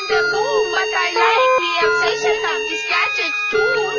the moon, but I like the obsession of these gadgets too.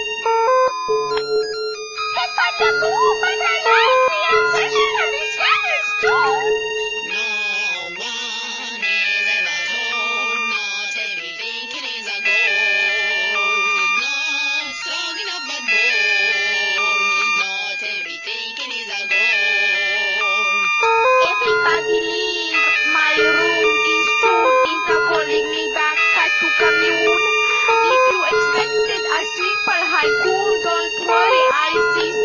Head on the moon, but I like the obsession of these gadgets too. No one is ever told, not every thinking is a goal. Not strong enough but bold, not every thinking is a goal. Everybody leave my room, this truth is not holding me back, got to commune. If you expected a simple haiku, don't worry, I see